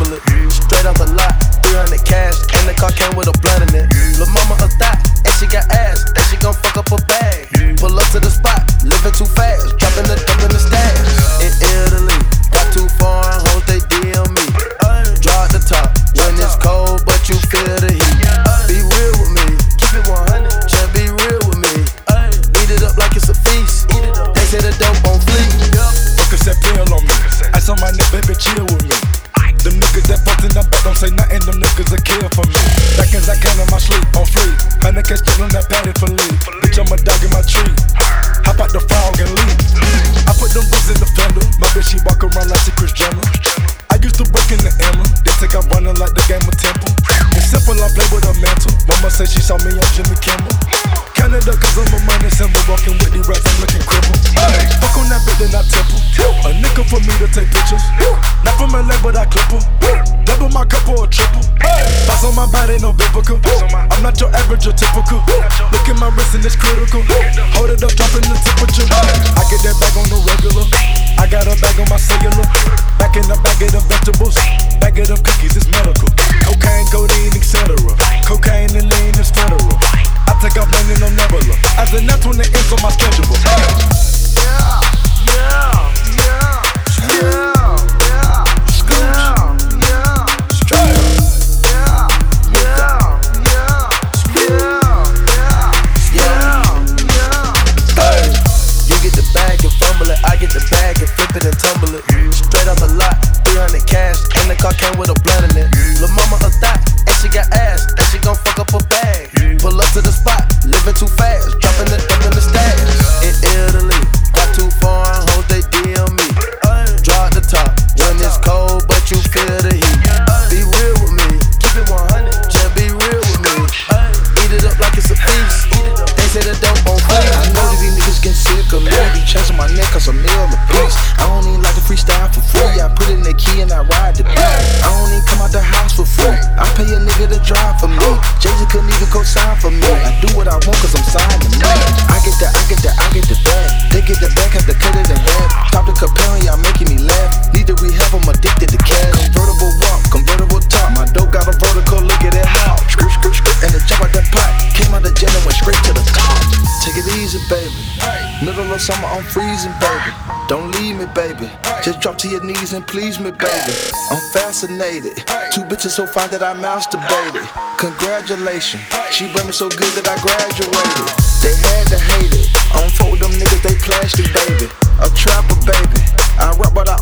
tumble it. Straight off the lot, 300 cash, and the car came with a blunt in it. Lil' mama a thot, and she got ass, and she gon' fuck up a bag. Pull up to the spot, living too fast, dropping the dope in the stash. In Italy, got too foreign hoes, they DM me. Drop the top when it's cold, but you feel the heat. Be real with me, keep it 100, just be real with me. Eat it up like it's a feast. They say the dope on fleek. Focus that pill on me. Ice on my neck, baby, chill with me. Them niggas that fucked in the back don't say nothing, them niggas a kill for me. Back as I can in my sleep, on free. 100K still on that patty for leave. Bitch, I'm a dog in my tree. Hop out the frog and leave. I put them boots in the fender. My bitch, she walk around like she Kris Jenner. I used to work in the Emma. They take off running like the game of Temple. It's simple, I play with a mantle. Mama say she saw me on Jimmy Kimmel. Canada, cause I'm a money symbol. Walking with these rats, I'm looking crippled. Fuck on that bitch, then I temple. A nickel for me to take pictures. Not from LA, but I clip her. Double my cup or a triple. Boss on my body, no biblical. I'm not your average or typical. Look at my wrist and it's critical. Hold it up, dropping the temperature. I get that bag on the regular. I got a bag on my cellular. Back in the bag of the vegetables. Bag of them cookies, it's medical. Cocaine, codeine, etc. Cocaine and lean is federal. I take off landing on Nebula. As the next one that ends on my schedule. Yeah, yeah, yeah, yeah. I get the bag and flip it and tumble it. Straight off the lot, 300 cash, and the car came with a blunt in it. Lil' mama a thot, and she got ass, and she gon' fuck up a bag. Pull up to the spot, living too fast, dropping the dope in the stash. In Italy, got too foreign hoes, they DM me. Drop the top when it's cold, but you feel the heat. Be real with me, keep it 100, just be real with me. Eat it up like it's a feast. They say the dope on fleek. I know that these niggas getting sick of me. Be chasing my neck cause I'm meal a piece. I don't even like to freestyle for free. I put in the key and I ride the beat. I don't even come out the house for free. I pay a nigga to drive for me. Jay-Z couldn't even co-sign for me. I do what I want cause I'm signed to me. I get the bag. They get the back, have to cut it in half. Stop the comparing, y'all making me laugh. Need to rehab, I'm addicted to cash. Convertible walk, convertible top. My dope got a vertical, look at that how. And the jump out that pot. Came out the jet and went straight to the top. Take it easy, baby. Middle of summer, I'm freezing, baby. Don't leave me, baby. Just drop to your knees and please me, baby. I'm fascinated. Two bitches so fine that I masturbated. Congratulations. She brought me so good that I graduated. They had to hate it. I don't fuck with them niggas, they plastic, baby. A trapper, baby. I rap, but I